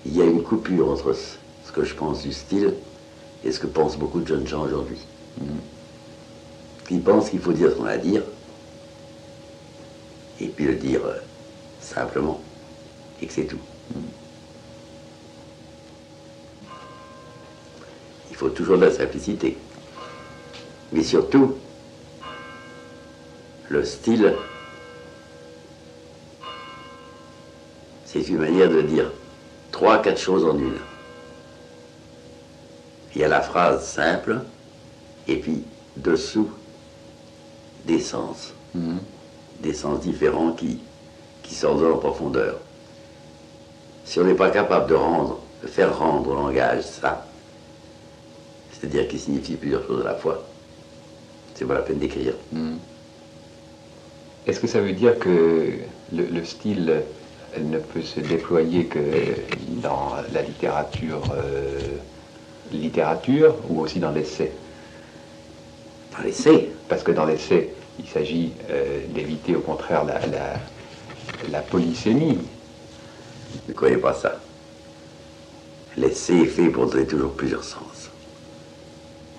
il y a une coupure entre ce que je pense du style et ce que pensent beaucoup de jeunes gens aujourd'hui. Qui pensent qu'il faut dire ce qu'on a à dire, et puis le dire simplement, et que c'est tout. Il faut toujours de la simplicité. Mais surtout, le style, c'est une manière de dire 3, 4 choses en une. Il y a la phrase simple, et puis dessous, des sens. Des sens différents qui s'ordonnent en profondeur. Si on n'est pas capable de faire rendre au langage ça, c'est-à-dire qu'il signifie plusieurs choses à la fois, c'est pas la peine d'écrire. Est-ce que ça veut dire que le style ne peut se déployer que dans la littérature ou aussi dans l'essai? Dans l'essai. Parce que dans l'essai, il s'agit d'éviter au contraire la polysémie. Ne croyez pas ça. L'essai est fait pour donner toujours plusieurs sens.